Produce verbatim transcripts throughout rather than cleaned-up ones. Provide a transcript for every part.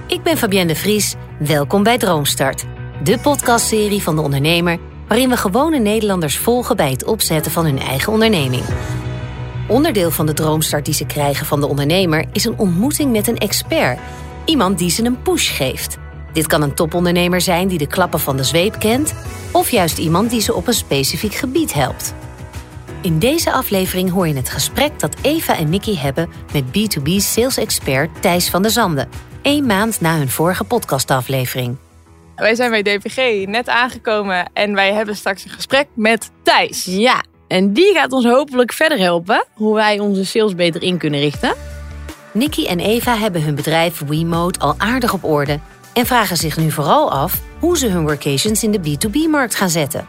Ik ben Fabienne de Vries. Welkom bij Droomstart, de podcastserie van De Ondernemer, waarin we gewone Nederlanders volgen bij het opzetten van hun eigen onderneming. Onderdeel van de Droomstart die ze krijgen van De Ondernemer is een ontmoeting met een expert. Iemand die ze een push geeft. Dit kan een topondernemer zijn die de klappen van de zweep kent, of juist iemand die ze op een specifiek gebied helpt. In deze aflevering hoor je het gesprek dat Eva en Nicky hebben met B twee B sales expert Thijs van der Zanden, één maand na hun vorige podcastaflevering. Wij zijn bij D P G net aangekomen en wij hebben straks een gesprek met Thijs. Ja, en die gaat ons hopelijk verder helpen hoe wij onze sales beter in kunnen richten. Nicky en Eva hebben hun bedrijf WeMode al aardig op orde en vragen zich nu vooral af hoe ze hun workations in de B twee B-markt gaan zetten.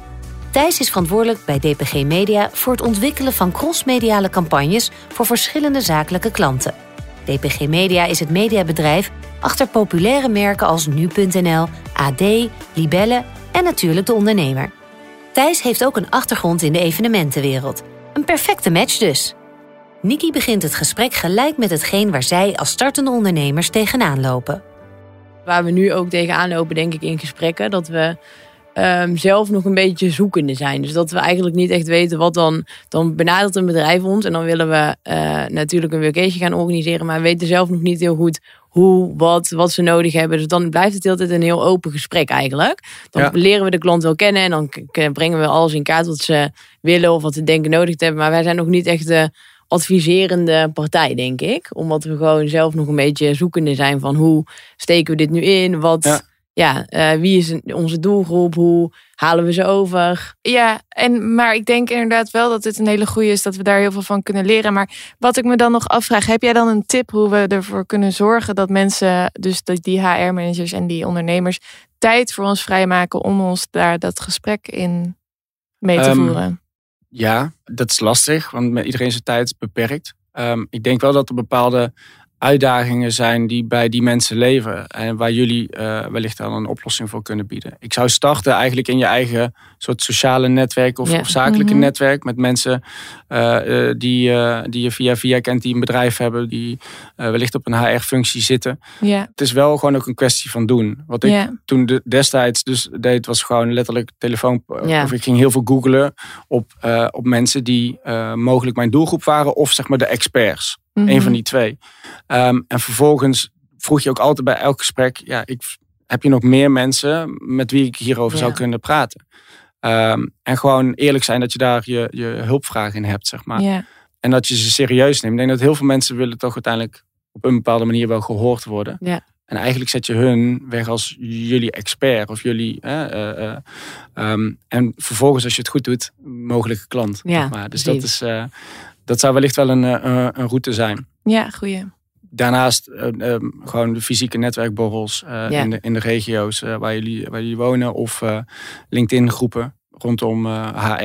Thijs is verantwoordelijk bij D P G Media voor het ontwikkelen van crossmediale campagnes voor verschillende zakelijke klanten. D P G Media is het mediabedrijf achter populaire merken als nu punt n l, A D, Libelle en natuurlijk De Ondernemer. Thijs heeft ook een achtergrond in de evenementenwereld. Een perfecte match dus. Nicky begint het gesprek gelijk met hetgeen waar zij als startende ondernemers tegenaan lopen. Waar we nu ook tegenaan lopen, denk ik, in gesprekken, dat we um, zelf nog een beetje zoekende zijn. Dus dat we eigenlijk niet echt weten wat dan... Dan benadert een bedrijf ons en dan willen we uh, natuurlijk een workation gaan organiseren, maar we weten zelf nog niet heel goed hoe, wat, wat ze nodig hebben. Dus dan blijft het altijd een heel open gesprek eigenlijk. Dan ja. leren we de klant wel kennen en dan k- brengen we alles in kaart wat ze willen of wat ze denken nodig te hebben. Maar wij zijn nog niet echt de adviserende partij, denk ik. Omdat we gewoon zelf nog een beetje zoekende zijn van hoe steken we dit nu in? Wat, ja, ja uh, wie is onze doelgroep? Hoe halen we ze over? Ja, en, maar ik denk inderdaad wel dat dit een hele goede is, dat we daar heel veel van kunnen leren. Maar wat ik me dan nog afvraag, heb jij dan een tip hoe we ervoor kunnen zorgen dat mensen, dus die H R-managers en die ondernemers, tijd voor ons vrijmaken om ons daar dat gesprek in mee te um, voeren? Ja, dat is lastig, want met iedereen zijn tijd is beperkt. Um, ik denk wel dat er bepaalde uitdagingen zijn die bij die mensen leven en waar jullie uh, wellicht dan een oplossing voor kunnen bieden. Ik zou starten eigenlijk in je eigen soort sociale netwerk of, ja. of zakelijke mm-hmm. netwerk met mensen uh, uh, die, uh, die je via via kent, die een bedrijf hebben, die uh, wellicht op een H R-functie zitten. Ja. Het is wel gewoon ook een kwestie van doen. Wat ik ja. toen de, destijds dus deed, was gewoon letterlijk telefoon, ja. of ik ging heel veel googlen op, uh, op mensen die uh, mogelijk mijn doelgroep waren of zeg maar de experts. Mm-hmm. Eén van die twee. Um, en vervolgens vroeg je ook altijd bij elk gesprek, ja, ik, heb je nog meer mensen met wie ik hierover ja. zou kunnen praten? Um, en gewoon eerlijk zijn dat je daar je, je hulpvraag in hebt, zeg maar. Ja. En dat je ze serieus neemt. Ik denk dat heel veel mensen willen toch uiteindelijk op een bepaalde manier wel gehoord worden. Ja. En eigenlijk zet je hun weg als jullie expert of jullie... Uh, uh, um, en vervolgens, als je het goed doet, mogelijke klant. Ja, zeg maar. Dus dat is... Uh, Dat zou wellicht wel een, een, een route zijn. Ja, goeie. Daarnaast uh, uh, gewoon de fysieke netwerkborrels uh, ja. in, de, in de regio's uh, waar, jullie, waar jullie wonen. Of uh, LinkedIn groepen rondom uh, H R.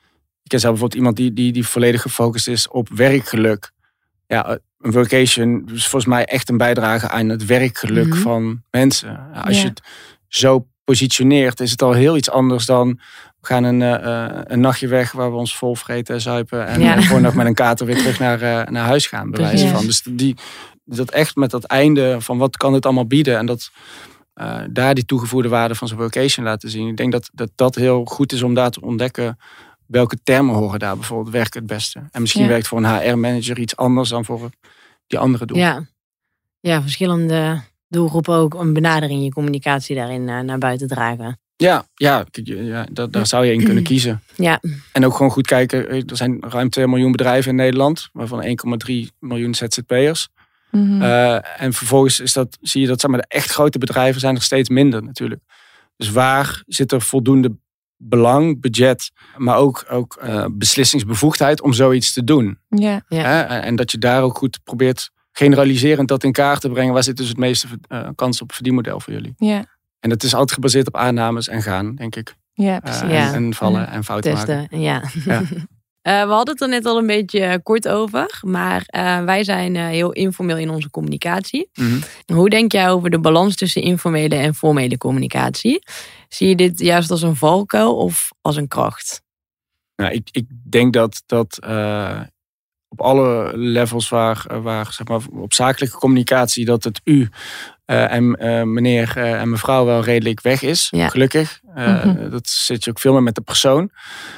Ik ken zelf bijvoorbeeld iemand die, die, die volledig gefocust is op werkgeluk. Ja, een workation is volgens mij echt een bijdrage aan het werkgeluk mm-hmm. van mensen. Ja, als ja. je het zo positioneert, is het al heel iets anders dan... We gaan een, uh, een nachtje weg waar we ons vol vreten en zuipen. En ja. gewoon nog met een kater weer terug naar, uh, naar huis gaan, bij wijze van. Dus die, dat echt met dat einde van wat kan het allemaal bieden. En dat uh, daar die toegevoegde waarde van zo'n vocation laten zien. Ik denk dat, dat dat heel goed is om daar te ontdekken. Welke termen horen daar bijvoorbeeld werken het beste. En misschien ja. werkt voor een H R-manager iets anders dan voor die andere doel. Ja, ja, verschillende doelgroepen ook een benadering in je communicatie daarin uh, naar buiten dragen. Ja, ja, ja daar, daar zou je in kunnen kiezen. Ja. En ook gewoon goed kijken. Er zijn ruim twee miljoen bedrijven in Nederland. Waarvan één komma drie miljoen Z Z P'ers. Mm-hmm. Uh, en vervolgens is dat, zie je dat zeg maar, de echt grote bedrijven zijn er steeds minder natuurlijk. Dus waar zit er voldoende belang, budget, maar ook, ook uh, beslissingsbevoegdheid om zoiets te doen. Ja. Ja. Uh, en, en dat je daar ook goed probeert generaliserend dat in kaart te brengen. Waar zit dus het meeste uh, kans op verdienmodel voor jullie? Ja. En dat is altijd gebaseerd op aannames en gaan, denk ik. Ja, precies. Uh, ja. en, en vallen ja. en fouten Testen, maken. Ja. Ja. uh, we hadden het er net al een beetje kort over. Maar uh, wij zijn uh, heel informeel in onze communicatie. Mm-hmm. Hoe denk jij over de balans tussen informele en formele communicatie? Zie je dit juist als een valkuil of als een kracht? Nou, ik, ik denk dat, dat uh, op alle levels waar, waar zeg maar, op zakelijke communicatie dat het u uh, en uh, meneer uh, en mevrouw wel redelijk weg is. Ja. Gelukkig. Uh, mm-hmm. Dat zit je ook veel meer met de persoon.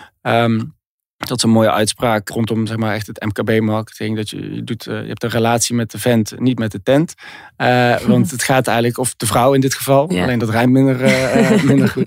Um, dat is een mooie uitspraak rondom zeg maar, echt het M K B-marketing. Dat je, je, doet, uh, je hebt een relatie met de vent, niet met de tent. Uh, want het gaat eigenlijk, of de vrouw in dit geval. Ja. Alleen dat rijmt minder, uh, minder goed.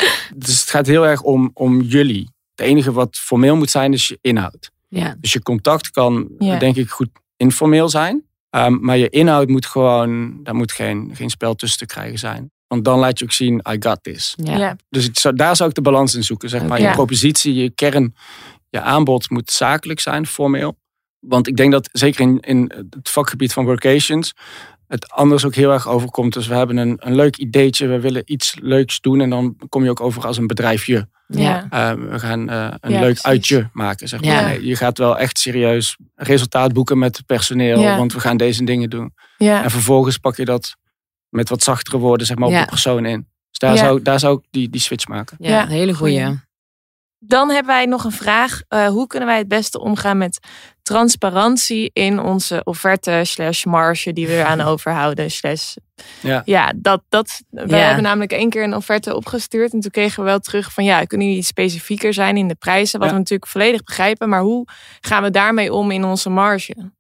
Dus het gaat heel erg om, om jullie. Het enige wat formeel moet zijn is je inhoud. Ja. Dus je contact kan ja. denk ik goed informeel zijn. Um, maar je inhoud moet gewoon, daar moet geen, geen spel tussen te krijgen zijn. Want dan laat je ook zien, I got this. Ja. Dus het zou, daar zou ik de balans in zoeken. Zeg maar. Je ja. propositie, je kern, je aanbod moet zakelijk zijn, formeel. Want ik denk dat zeker in, in het vakgebied van workations het anders ook heel erg overkomt. Dus we hebben een, een leuk ideetje, we willen iets leuks doen. En dan kom je ook over als een bedrijfje. Ja. Uh, we gaan uh, een ja, leuk precies. uitje maken. Zeg maar. Ja. Nee, je gaat wel echt serieus resultaat boeken met het personeel. Ja. Want we gaan deze dingen doen. Ja. En vervolgens pak je dat met wat zachtere woorden zeg maar, op ja. de persoon in. Dus daar, ja. zou, daar zou ik die, die switch maken. Ja, ja. een hele goeie. Dan hebben wij nog een vraag. Uh, hoe kunnen wij het beste omgaan met transparantie in onze offerte slash marge die we eraan overhouden? Slash, ja, ja dat, dat, wij ja. hebben namelijk één keer een offerte opgestuurd. En toen kregen we wel terug van ja, kunnen jullie specifieker zijn in de prijzen? Wat ja. we natuurlijk volledig begrijpen. Maar hoe gaan we daarmee om in onze marge?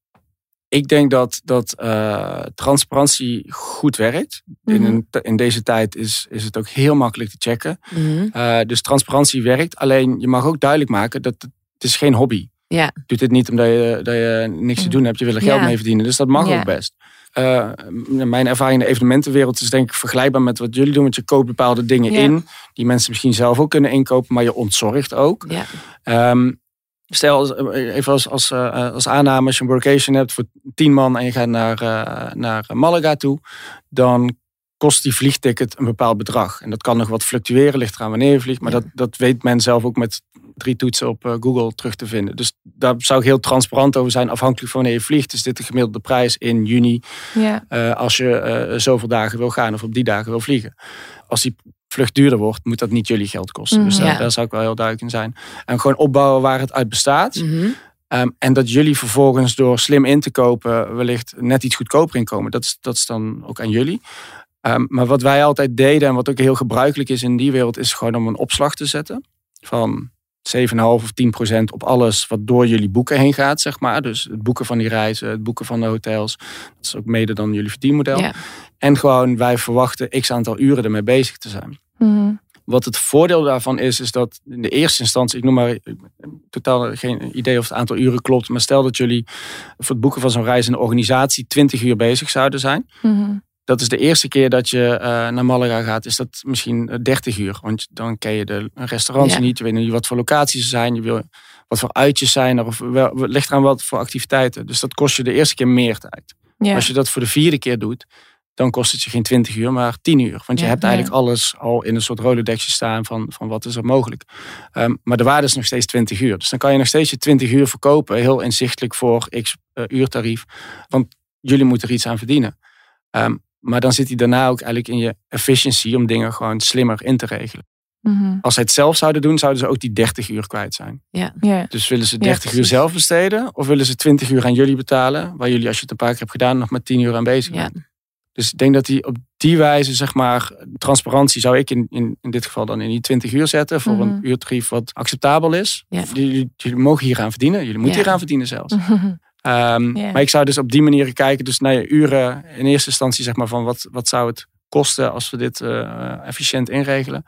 Ik denk dat, dat uh, transparantie goed werkt. Mm-hmm. In, een, in deze tijd is, is het ook heel makkelijk te checken. Mm-hmm. Uh, dus transparantie werkt. Alleen je mag ook duidelijk maken dat het, het is geen hobby. Ja. Je doet dit niet omdat je, dat je niks te doen hebt. Je wil er geld ja. mee verdienen. Dus dat mag ja. ook best. Uh, mijn ervaring in de evenementenwereld is denk ik vergelijkbaar met wat jullie doen. Want je koopt bepaalde dingen ja. in. Die mensen misschien zelf ook kunnen inkopen. Maar je ontzorgt ook. Ja. Um, Stel, even als, als, als aanname, als je een workation hebt voor tien man en je gaat naar, uh, naar Malaga toe, dan kost die vliegticket een bepaald bedrag. En dat kan nog wat fluctueren, ligt eraan wanneer je vliegt, maar ja. dat, dat weet men zelf ook met drie toetsen op uh, Google terug te vinden. Dus daar zou ik heel transparant over zijn, afhankelijk van wanneer je vliegt. Is dit de gemiddelde prijs in juni, ja. uh, als je uh, zoveel dagen wil gaan of op die dagen wil vliegen. Als die vlucht duurder wordt, moet dat niet jullie geld kosten. Mm, dus daar, ja. daar zou ik wel heel duidelijk in zijn. En gewoon opbouwen waar het uit bestaat. Mm-hmm. Um, en dat jullie vervolgens door slim in te kopen wellicht net iets goedkoper inkomen. Dat is, dat is dan ook aan jullie. Um, maar wat wij altijd deden en wat ook heel gebruikelijk is in die wereld, is gewoon om een opslag te zetten. Van zeven komma vijf of tien procent op alles wat door jullie boeken heen gaat, zeg maar. Dus het boeken van die reizen, het boeken van de hotels. Dat is ook mede dan jullie verdienmodel. Ja. En gewoon wij verwachten x aantal uren ermee bezig te zijn. Mm-hmm. Wat het voordeel daarvan is, is dat in de eerste instantie, ik noem maar totaal geen idee of het aantal uren klopt, maar stel dat jullie voor het boeken van zo'n reis in de organisatie twintig uur bezig zouden zijn. Mm-hmm. Dat is de eerste keer dat je uh, naar Malaga gaat, is dat misschien dertig uur. Want dan ken je de restaurants ja. niet, je weet niet wat voor locaties er zijn, je wil wat voor uitjes zijn er, of wel, ligt eraan wat voor activiteiten. Dus dat kost je de eerste keer meer tijd. Ja. Als je dat voor de vierde keer doet, dan kost het je geen twintig uur, maar tien uur. Want je ja, hebt eigenlijk ja. alles al in een soort rolodexje staan van, van wat is er mogelijk. Um, maar de waarde is nog steeds twintig uur. Dus dan kan je nog steeds je twintig uur verkopen, heel inzichtelijk voor x uh, uurtarief. Want jullie moeten er iets aan verdienen. Um, maar dan zit hij daarna ook eigenlijk in je efficiency om dingen gewoon slimmer in te regelen. Mm-hmm. Als zij het zelf zouden doen, zouden ze ook die dertig uur kwijt zijn. Ja. Ja. Dus willen ze dertig ja, uur zelf besteden, of willen ze twintig uur aan jullie betalen, waar jullie, als je het een paar keer hebt gedaan, nog maar tien uur aan bezig bent. Ja. Dus ik denk dat die op die wijze, zeg maar, transparantie zou ik in, in, in dit geval dan in die twintig uur zetten voor mm-hmm. een uurtarief wat acceptabel is. Ja. Jullie, jullie mogen hier aan verdienen. Jullie moeten ja. hier aan verdienen zelfs. Mm-hmm. Um, yeah. Maar ik zou dus op die manier kijken, dus naar je uren in eerste instantie, zeg maar, van wat, wat zou het kosten als we dit uh, efficiënt inregelen.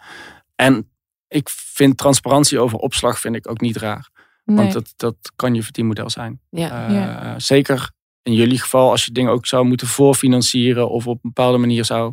En ik vind transparantie over opslag vind ik ook niet raar. Nee. Want dat, dat kan je verdienmodel zijn. Ja. Uh, ja. Zeker in jullie geval, als je dingen ook zou moeten voorfinancieren of op een bepaalde manier zou.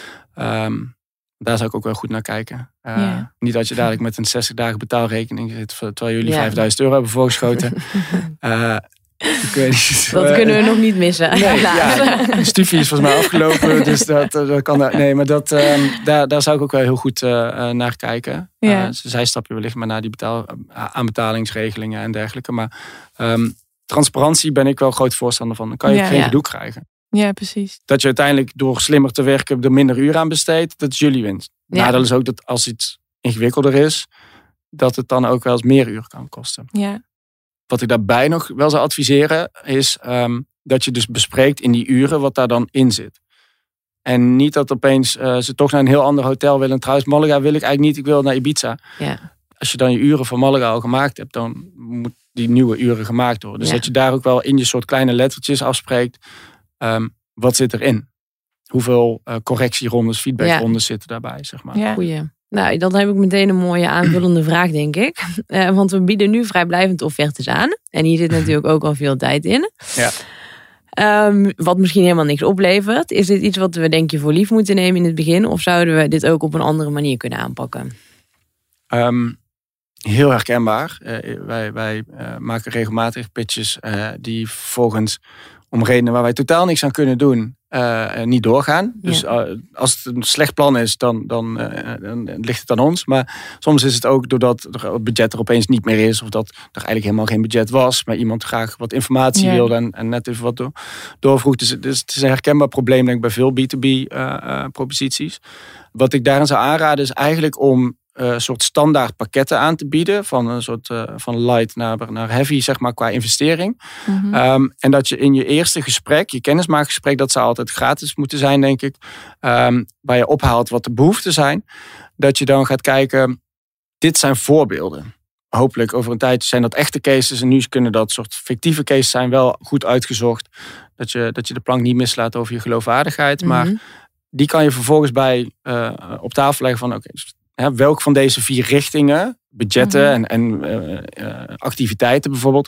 Um, daar zou ik ook wel goed naar kijken. Uh, ja. Niet dat je dadelijk met een zestig dagen betaalrekening zit, terwijl jullie ja. vijfduizend euro hebben voorgeschoten. uh, ik weet niet, dat uh, kunnen we nog niet missen. Nee, ja, de studie is volgens mij afgelopen, dus dat, dat kan daar. Nee, maar dat, um, daar, daar zou ik ook wel heel goed uh, naar kijken. Ja. Uh, zij stap je wellicht maar naar die betaal, aanbetalingsregelingen en dergelijke. Maar um, transparantie ben ik wel groot voorstander van. Dan kan je ja, geen ja. gedoe krijgen. Ja, precies. Dat je uiteindelijk door slimmer te werken er minder uren aan besteedt, dat is jullie winst. Ja. Nadeel is ook dat als iets ingewikkelder is, dat het dan ook wel eens meer uren kan kosten. Ja. wat ik daarbij nog wel zou adviseren is um, dat je dus bespreekt in die uren wat daar dan in zit. En niet dat opeens uh, ze toch naar een heel ander hotel willen. En trouwens, Malaga wil ik eigenlijk niet, ik wil naar Ibiza. Ja. Als je dan je uren van Malaga al gemaakt hebt, dan moet die nieuwe uren gemaakt worden. Dus ja. dat je daar ook wel in je soort kleine lettertjes afspreekt. Um, wat zit erin? Hoeveel uh, correctierondes, feedbackrondes ja. zitten daarbij, zeg maar. Ja. Goeie. Nou, dan heb ik meteen een mooie aanvullende vraag, denk ik. Uh, want we bieden nu vrijblijvend offertes aan. En hier zit natuurlijk ook al veel tijd in. Ja. Um, wat misschien helemaal niks oplevert. Is dit iets wat we denk je voor lief moeten nemen in het begin? Of zouden we dit ook op een andere manier kunnen aanpakken? Um, heel herkenbaar. Uh, wij wij uh, maken regelmatig pitches uh, die volgens om redenen waar wij totaal niks aan kunnen doen, uh, niet doorgaan. Dus ja. uh, als het een slecht plan is, dan, dan, uh, dan ligt het aan ons. Maar soms is het ook doordat het budget er opeens niet meer is, of dat er eigenlijk helemaal geen budget was, maar iemand graag wat informatie ja. wilde en, en net even wat door, doorvroeg. Dus, dus het is een herkenbaar probleem, denk ik, bij veel B twee B uh, uh, proposities. Wat ik daarin zou aanraden is eigenlijk om een uh, soort standaard pakketten aan te bieden. Van een soort uh, van light naar, naar heavy, zeg maar, qua investering. Mm-hmm. Um, en dat je in je eerste gesprek, je kennismakingsgesprek, dat zou altijd gratis moeten zijn, denk ik. Um, waar je ophaalt wat de behoeften zijn. Dat je dan gaat kijken, dit zijn voorbeelden. Hopelijk over een tijdje zijn dat echte cases. En nu kunnen dat soort fictieve cases zijn, wel goed uitgezocht. Dat je, dat je de plank niet mislaat over je geloofwaardigheid. Mm-hmm. Maar die kan je vervolgens bij uh, op tafel leggen van, oké, okay, Hè, welk van deze vier richtingen, budgetten mm-hmm. en, en uh, uh, activiteiten bijvoorbeeld,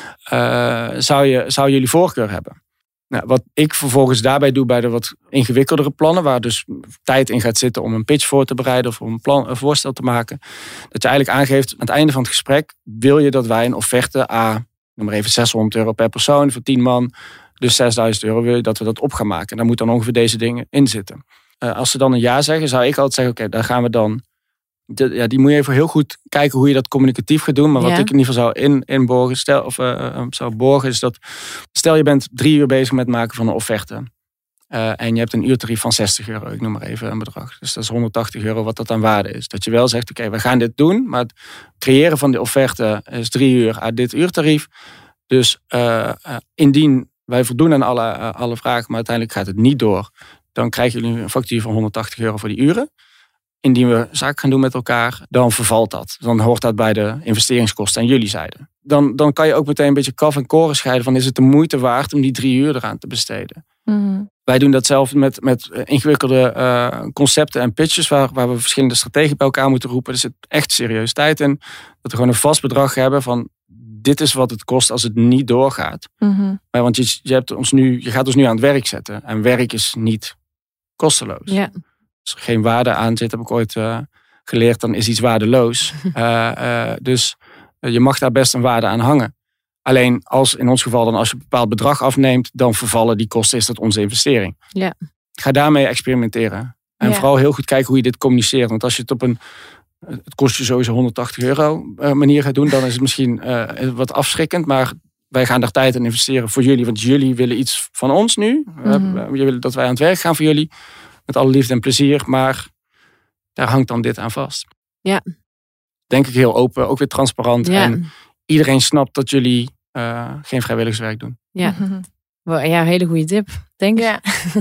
uh, zou, je, zou jullie voorkeur hebben? Nou, wat ik vervolgens daarbij doe bij de wat ingewikkeldere plannen, waar dus tijd in gaat zitten om een pitch voor te bereiden of om een, plan, een voorstel te maken, dat je eigenlijk aangeeft aan het einde van het gesprek, wil je dat wij een offerte, a, noem maar even zeshonderd euro per persoon voor tien man, dus zesduizend euro, wil je dat we dat op gaan maken? En daar moet dan ongeveer deze dingen in zitten. Uh, als ze dan een ja zeggen, zou ik altijd zeggen, oké, okay, daar gaan we dan. De, ja, die moet je even heel goed kijken hoe je dat communicatief gaat doen. Maar wat ja. ik in ieder geval zou in, inborgen, stel, of uh, zou borgen, is dat stel je bent drie uur bezig met het maken van een offerte. Uh, en je hebt een uurtarief van zestig euro, ik noem maar even een bedrag. Dus dat is honderdtachtig euro wat dat aan waarde is. Dat je wel zegt, oké, okay, we gaan dit doen. Maar het creëren van de offerte is drie uur aan dit uurtarief. Dus uh, uh, indien wij voldoen aan alle, uh, alle vragen, maar uiteindelijk gaat het niet door, dan krijgen jullie een factuur van honderdtachtig euro voor die uren. Indien we zaken gaan doen met elkaar, dan vervalt dat. Dan hoort dat bij de investeringskosten aan jullie zijde. Dan, dan kan je ook meteen een beetje kaf en koren scheiden van, is het de moeite waard om die drie uur eraan te besteden? Mm-hmm. Wij doen dat zelf met, met ingewikkelde uh, concepten en pitches waar, waar we verschillende strategen bij elkaar moeten roepen. Er zit echt serieus tijd in. Dat we gewoon een vast bedrag hebben van, dit is wat het kost als het niet doorgaat. Mm-hmm. Maar want je, je, hebt ons nu, je gaat ons nu aan het werk zetten. En werk is niet kosteloos. Ja. Als er geen waarde aan zit, heb ik ooit uh, geleerd, dan is iets waardeloos. uh, uh, dus uh, je mag daar best een waarde aan hangen. Alleen als in ons geval dan als je een bepaald bedrag afneemt, dan vervallen die kosten, is dat onze investering. Ja. Ga daarmee experimenteren. En ja. vooral heel goed kijken hoe je dit communiceert. Want als je het op een, het kost je sowieso honderdtachtig euro uh, manier gaat doen, dan is het misschien uh, wat afschrikkend. Maar wij gaan daar tijd in investeren voor jullie. Want jullie willen iets van ons nu. Mm-hmm. Uh, je willen dat wij aan het werk gaan voor jullie. Met alle liefde en plezier, maar daar hangt dan dit aan vast. Ja. Denk ik heel open, ook weer transparant. Ja. En iedereen snapt dat jullie uh, geen vrijwilligerswerk doen. Ja, ja, een hele goede tip, denk ik. Ja.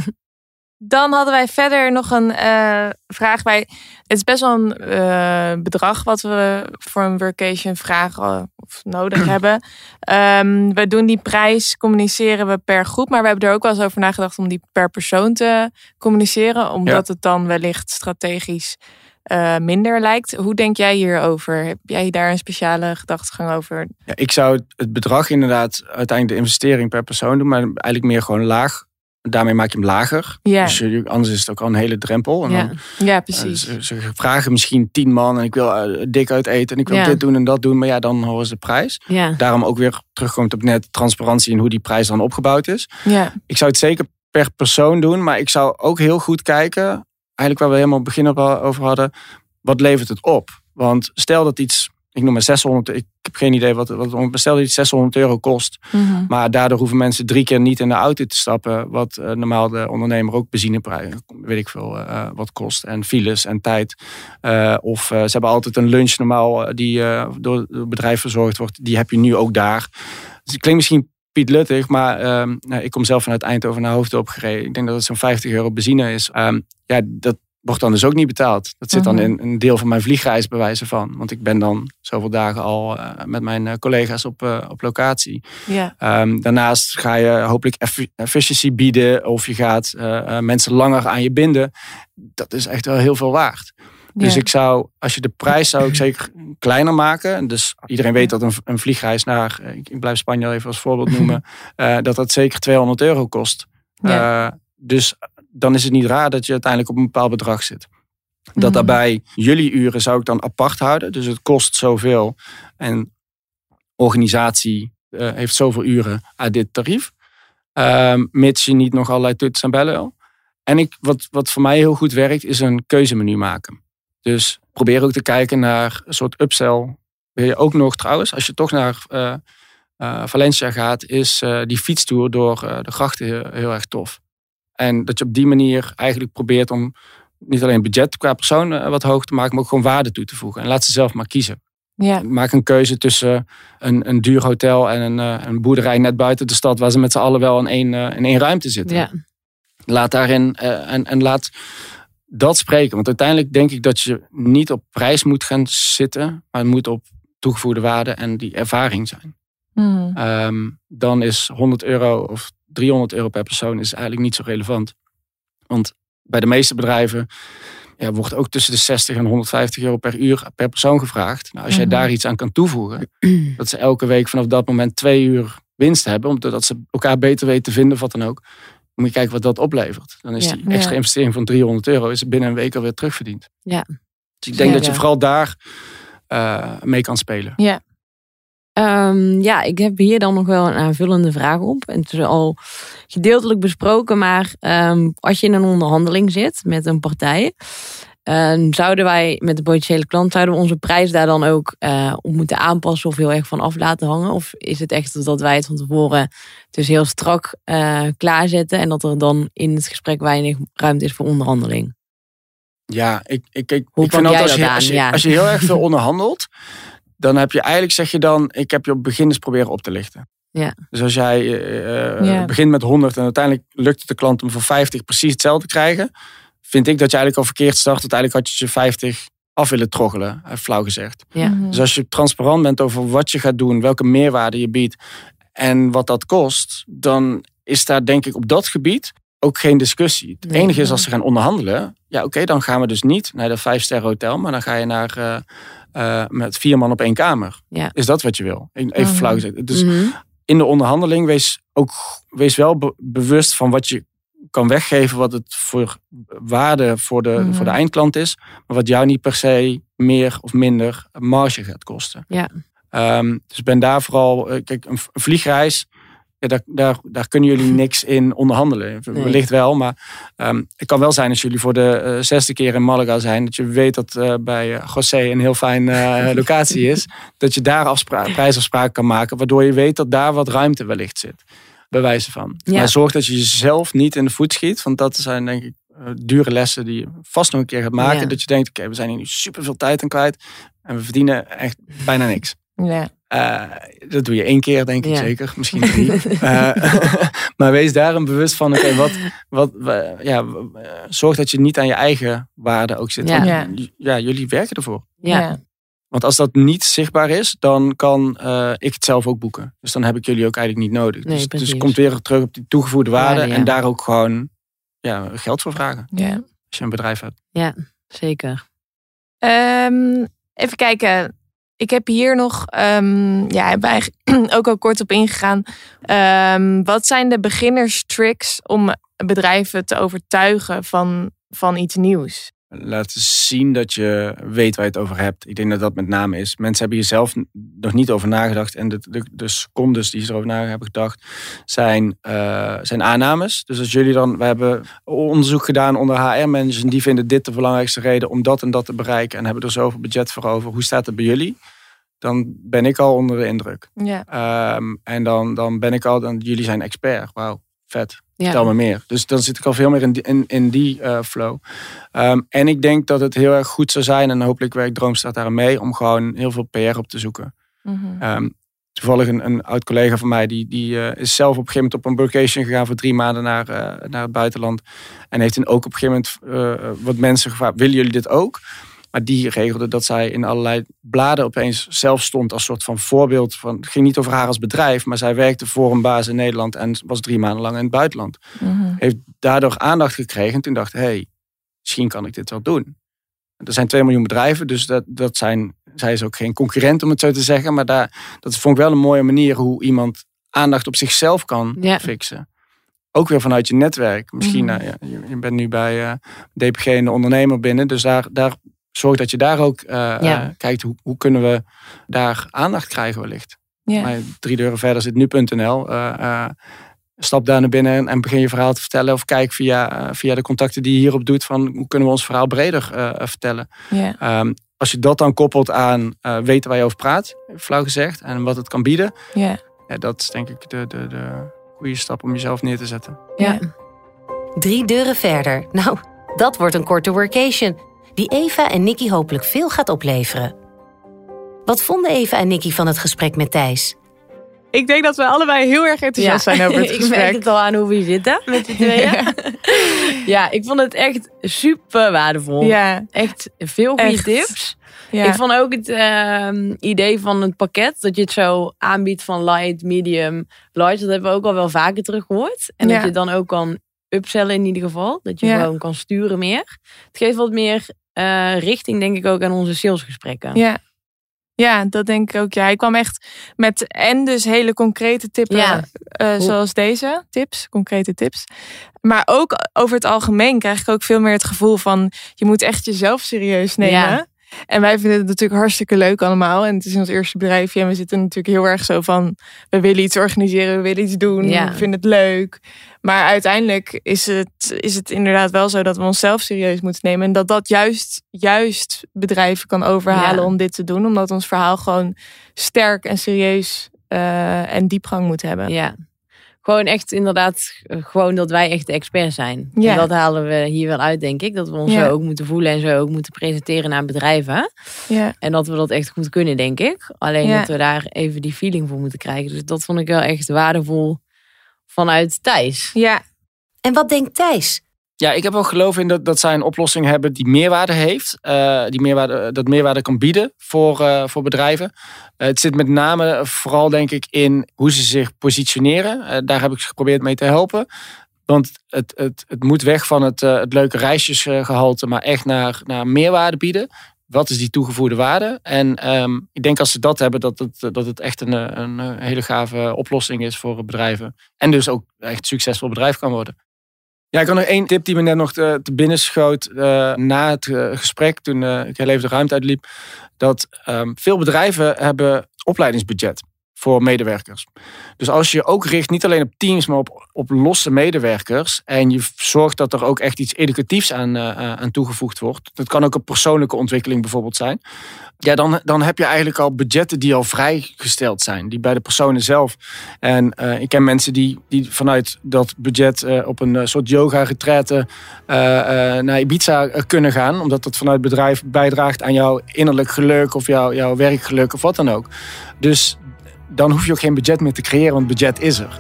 Dan hadden wij verder nog een uh, vraag bij. Het is best wel een uh, bedrag wat we voor een workation vragen of nodig hebben. Um, we doen die prijs, communiceren we per groep. Maar we hebben er ook wel eens over nagedacht om die per persoon te communiceren. Omdat ja. het dan wellicht strategisch uh, minder lijkt. Hoe denk jij hierover? Heb jij daar een speciale gedachtegang over? Ja, ik zou het bedrag inderdaad uiteindelijk de investering per persoon doen. Maar eigenlijk meer gewoon laag. Daarmee maak je hem lager. Ja. Dus je, anders is het ook al een hele drempel. En ja. dan, ja, precies. Uh, ze, ze vragen misschien tien man en ik wil uh, dik uit eten en ik wil ja. dit doen en dat doen. Maar ja, dan horen ze de prijs. Ja. Daarom ook weer terugkomt op net transparantie in hoe die prijs dan opgebouwd is. Ja. Ik zou het zeker per persoon doen, maar ik zou ook heel goed kijken, eigenlijk waar we helemaal op het begin over hadden, wat levert het op? Want stel dat iets ik noem maar zeshonderd. Ik heb geen idee wat, wat stel dat het zeshonderd euro kost. Mm-hmm. Maar daardoor hoeven mensen drie keer niet in de auto te stappen. Wat uh, normaal de ondernemer ook benzineprijzen, weet ik veel, uh, wat kost. En files en tijd. Uh, of uh, ze hebben altijd een lunch normaal uh, die uh, door het bedrijf verzorgd wordt. Die heb je nu ook daar. Dus het klinkt misschien Piet Luttig, maar uh, nou, ik kom zelf vanuit Eindhoven naar Hoofddorp gereden. Ik denk dat het zo'n vijftig euro benzine is. Um, ja, dat wordt dan dus ook niet betaald. Dat zit dan in een deel van mijn vliegreis bij wijze van. Want ik ben dan zoveel dagen al uh, met mijn uh, collega's op, uh, op locatie. Yeah. Um, daarnaast ga je hopelijk efficiëntie bieden. Of je gaat uh, uh, mensen langer aan je binden. Dat is echt wel heel veel waard. Dus yeah. ik zou, als je de prijs zou ik zeker kleiner maken. Dus iedereen weet dat een, een vliegreis naar, ik blijf Spanje even als voorbeeld noemen. Uh, dat dat zeker tweehonderd euro kost. Yeah. Uh, dus dan is het niet raar dat je uiteindelijk op een bepaald bedrag zit. Dat mm-hmm. daarbij jullie uren zou ik dan apart houden. Dus het kost zoveel. En organisatie uh, heeft zoveel uren aan dit tarief. Uh, mits je niet nog allerlei tuts en bellen wil. En ik, wat, wat voor mij heel goed werkt, is een keuzemenu maken. Dus probeer ook te kijken naar een soort upsell. Wil je ook nog trouwens, als je toch naar uh, uh, Valencia gaat, is uh, die fietstour door uh, de grachten heel, heel erg tof. En dat je op die manier eigenlijk probeert om niet alleen budget qua persoon uh, wat hoog te maken, maar ook gewoon waarde toe te voegen. En laat ze zelf maar kiezen. Ja. Maak een keuze tussen een, een duur hotel en een, uh, een boerderij net buiten de stad, waar ze met z'n allen wel in één, uh, in één ruimte zitten. Ja. Laat daarin uh, en, en laat dat spreken. Want uiteindelijk denk ik dat je niet op prijs moet gaan zitten, maar het moet op toegevoegde waarde en die ervaring zijn. Mm. Um, dan is honderd euro of driehonderd euro per persoon is eigenlijk niet zo relevant. Want bij de meeste bedrijven ja, wordt ook tussen de zestig en honderdvijftig euro per uur per persoon gevraagd. Nou, als jij mm-hmm. daar iets aan kan toevoegen, dat ze elke week vanaf dat moment twee uur winst hebben, omdat ze elkaar beter weten te vinden of wat dan ook, moet je kijken wat dat oplevert. Dan is ja, die extra ja. investering van driehonderd euro is binnen een week alweer terugverdiend. Ja. Dus ik denk ja, dat je ja. vooral daar uh, mee kan spelen. Ja. Um, ja, ik heb hier dan nog wel een aanvullende vraag op. En het is al gedeeltelijk besproken, maar um, als je in een onderhandeling zit met een partij, um, zouden wij met de potentiële klant, zouden we onze prijs daar dan ook uh, op moeten aanpassen of heel erg van af laten hangen? Of is het echt dat wij het van tevoren dus heel strak uh, klaarzetten en dat er dan in het gesprek weinig ruimte is voor onderhandeling? Ja, ik, ik, ik, Hoe ik vind dat als je, aan? als, je, Ja. als je heel erg veel onderhandelt, dan heb je eigenlijk, zeg je dan, ik heb je op begin eens proberen op te lichten. Ja. Dus als jij uh, ja. begint met honderd en uiteindelijk lukt het de klant om voor vijftig precies hetzelfde te krijgen, vind ik dat je eigenlijk al verkeerd start. Uiteindelijk had je je vijftig af willen troggelen, flauw gezegd. Ja. Mm-hmm. Dus als je transparant bent over wat je gaat doen, welke meerwaarde je biedt en wat dat kost, dan is daar denk ik op dat gebied ook geen discussie. Het Nee, enige is ja. als ze gaan onderhandelen, ja oké, okay, dan gaan we dus niet naar dat vijfsterren hotel, maar dan ga je naar uh, uh, met vier man op één kamer. Ja. Is dat wat je wil? Even Mm-hmm. flauw gezegd. Dus Mm-hmm. in de onderhandeling wees ook wees wel be- bewust van wat je kan weggeven, wat het voor waarde voor de, Mm-hmm. voor de eindklant is, maar wat jou niet per se meer of minder marge gaat kosten. Ja. Um, dus ben daar vooral, kijk, een vliegreis, ja, daar, daar, daar kunnen jullie niks in onderhandelen. Nee. Wellicht wel, maar um, het kan wel zijn als jullie voor de uh, zesde keer in Malaga zijn, dat je weet dat uh, bij uh, José een heel fijn uh, locatie is, dat je daar afspra- prijsafspraken kan maken, waardoor je weet dat daar wat ruimte wellicht zit. Bij wijze van. Ja. Maar zorg dat je jezelf niet in de voet schiet, want dat zijn denk ik uh, dure lessen die je vast nog een keer gaat maken. Ja. Dat je denkt, oké, okay, we zijn hier nu superveel tijd aan kwijt en we verdienen echt bijna niks. Ja. Uh, dat doe je één keer, denk ik Ja. zeker. Misschien drie. uh, maar wees daarom bewust van, oké, okay, wat, wat, uh, ja, uh, zorg dat je niet aan je eigen waarde ook zit. Ja. Want, Ja. ja, jullie werken ervoor. Ja. Ja. Want als dat niet zichtbaar is, dan kan uh, ik het zelf ook boeken. Dus dan heb ik jullie ook eigenlijk niet nodig. Nee, dus, dus precies. komt weer terug op die toegevoegde waarde. Waarde, ja. En daar ook gewoon ja, geld voor vragen. Ja. Als je een bedrijf hebt. Ja, zeker. Um, even kijken. Ik heb hier nog, um, ja, hebben we eigenlijk ook al kort op ingegaan. Um, wat zijn de beginnerstricks om bedrijven te overtuigen van, van iets nieuws? Laten zien dat je weet waar je het over hebt. Ik denk dat dat met name is. Mensen hebben hier zelf nog niet over nagedacht. En de, de, de secondes die ze erover na hebben gedacht, zijn, uh, zijn aannames. Dus als jullie dan, we hebben onderzoek gedaan onder H R-managers en die vinden dit de belangrijkste reden om dat en dat te bereiken en hebben er zoveel budget voor over. Hoe staat het bij jullie? dan ben ik al onder de indruk. Ja. Um, en dan, dan ben ik al, dan, jullie zijn expert. Wauw, vet. Ja. Vertel me meer. Dus dan zit ik al veel meer in die, in, in die uh, flow. Um, en ik denk dat het heel erg goed zou zijn, en hopelijk werkt Droomstart daar mee, om gewoon heel veel P R op te zoeken. Mm-hmm. Um, toevallig een, een oud collega van mij, die, die uh, is zelf op een gegeven moment op een workation gegaan voor drie maanden naar, uh, naar het buitenland. En heeft dan ook op een gegeven moment uh, wat mensen gevraagd, willen jullie dit ook? Maar die regelde dat zij in allerlei bladen opeens zelf stond als soort van voorbeeld. Van, het ging niet over haar als bedrijf, maar zij werkte voor een baas in Nederland en was drie maanden lang in het buitenland. Mm-hmm. Heeft daardoor aandacht gekregen en toen dacht, hé, hey, misschien kan ik dit wel doen. Er zijn twee miljoen bedrijven, dus dat, dat zijn, zij is ook geen concurrent om het zo te zeggen. Maar daar, dat vond ik wel een mooie manier hoe iemand aandacht op zichzelf kan ja. fixen. Ook weer vanuit je netwerk. Misschien, mm-hmm. nou, ja, je bent nu bij uh, D P G en de ondernemer binnen, dus daar... daar zorg dat je daar ook uh, ja. uh, kijkt, hoe, hoe kunnen we daar aandacht krijgen wellicht. Ja. Maar drie deuren verder zit nu punt n l. Uh, uh, stap daar naar binnen en begin je verhaal te vertellen. Of kijk via, uh, via de contacten die je hierop doet, van hoe kunnen we ons verhaal breder uh, vertellen. Ja. Um, als je dat dan koppelt aan uh, weten waar je over praat, flauw gezegd, en wat het kan bieden. Ja. Ja, dat is denk ik de, de, de goede stap om jezelf neer te zetten. Ja. Drie deuren verder. Nou, dat wordt een korte workation die Eva en Nikki hopelijk veel gaat opleveren. Wat vonden Eva en Nikki van het gesprek met Thijs? Ik denk dat we allebei heel erg enthousiast ja. zijn over het ik gesprek. Ik merk het al aan hoe we hier zitten met die tweeën. Ja. ja, ik vond het echt super waardevol. Ja. Echt veel goede echt. tips. Ja. Ik vond ook het uh, idee van het pakket, dat je het zo aanbiedt van light, medium, large. Dat hebben we ook al wel vaker teruggehoord. En ja. dat je dan ook kan upsellen in ieder geval. Dat je ja. gewoon kan sturen meer. Het geeft wat meer uh, richting, denk ik, ook aan onze salesgesprekken. Ja. Ja, dat denk ik ook. Ja, hij kwam echt met en dus hele concrete tips, ja. uh, zoals deze tips, concrete tips. Maar ook over het algemeen krijg ik ook veel meer het gevoel van je moet echt jezelf serieus nemen. Ja. En wij vinden het natuurlijk hartstikke leuk allemaal. En het is ons eerste bedrijfje. En we zitten natuurlijk heel erg zo van, we willen iets organiseren, we willen iets doen. Ja. We vinden het leuk. Maar uiteindelijk is het, is het inderdaad wel zo dat we onszelf serieus moeten nemen. En dat dat juist, juist bedrijven kan overhalen ja. om dit te doen. Omdat ons verhaal gewoon sterk en serieus uh, en diepgang moet hebben. Ja. Gewoon echt inderdaad, gewoon dat wij echt de expert zijn. Ja. En dat halen we hier wel uit, denk ik. Dat we ons ja. zo ook moeten voelen en zo ook moeten presenteren naar bedrijven. Ja. En dat we dat echt goed kunnen, denk ik. Alleen ja. dat we daar even die feeling voor moeten krijgen. Dus dat vond ik wel echt waardevol vanuit Thijs. Ja. En wat denkt Thijs? Ja, ik heb wel geloof in dat, dat zij een oplossing hebben die meerwaarde heeft. Uh, die meerwaarde, dat meerwaarde kan bieden voor, uh, voor bedrijven. Uh, het zit met name vooral denk ik in hoe ze zich positioneren. Uh, daar heb ik ze geprobeerd mee te helpen. Want het, het, het moet weg van het, uh, het leuke reisjesgehalte, maar echt naar, naar meerwaarde bieden. Wat is die toegevoegde waarde? En um, ik denk als ze dat hebben, dat het, dat het echt een, een, een hele gave oplossing is voor bedrijven. En dus ook echt een succesvol bedrijf kan worden. Ja, ik had nog één tip die me net nog te, te binnen schoot uh, na het uh, gesprek, toen uh, ik heel even de ruimte uitliep. Dat um, veel bedrijven hebben opleidingsbudget voor medewerkers. Dus als je ook richt, niet alleen op teams, maar op, op losse medewerkers. En je zorgt dat er ook echt iets educatiefs aan, uh, aan toegevoegd wordt. Dat kan ook een persoonlijke ontwikkeling bijvoorbeeld zijn. Ja, dan, dan heb je eigenlijk al budgetten die al vrijgesteld zijn. Die bij de personen zelf. En uh, ik ken mensen die, die vanuit dat budget uh, op een uh, soort yoga-retraite uh, uh, naar Ibiza uh, kunnen gaan. Omdat dat vanuit het bedrijf bijdraagt aan jouw innerlijk geluk of jouw, jouw werkgeluk of wat dan ook. Dus dan hoef je ook geen budget meer te creëren, want budget is er.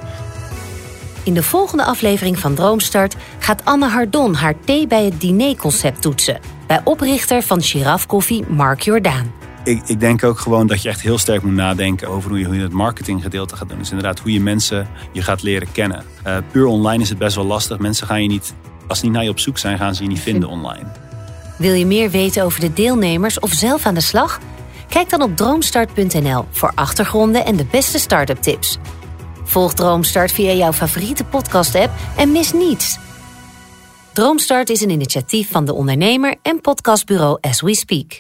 In de volgende aflevering van Droomstart gaat Anne Hardon haar thee bij het diner-concept toetsen. Bij oprichter van Giraffe Koffie, Mark Jordaan. Ik, ik denk ook gewoon dat je echt heel sterk moet nadenken over hoe je, hoe je het marketinggedeelte gaat doen. Dus inderdaad hoe je mensen je gaat leren kennen. Uh, puur online is het best wel lastig. Mensen gaan je niet, als ze niet naar je op zoek zijn, gaan ze je niet vinden online. Wil je meer weten over de deelnemers of zelf aan de slag? Kijk dan op droomstart punt n l voor achtergronden en de beste start-up tips. Volg Droomstart via jouw favoriete podcast-app en mis niets. Droomstart is een initiatief van de ondernemer en podcastbureau As We Speak.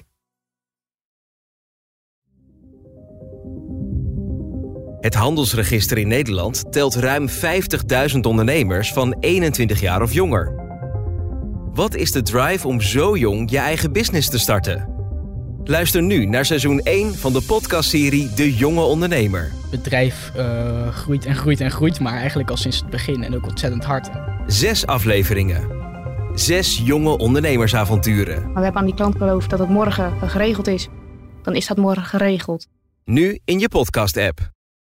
Het handelsregister in Nederland telt ruim vijftigduizend ondernemers van eenentwintig jaar of jonger. Wat is de drive om zo jong je eigen business te starten? Luister nu naar seizoen één van de podcastserie De Jonge Ondernemer. Het bedrijf uh, groeit en groeit en groeit, maar eigenlijk al sinds het begin en ook ontzettend hard. Zes afleveringen. Zes jonge ondernemersavonturen. Maar we hebben aan die klant beloofd dat het morgen geregeld is. Dan is dat morgen geregeld. Nu in je podcast-app.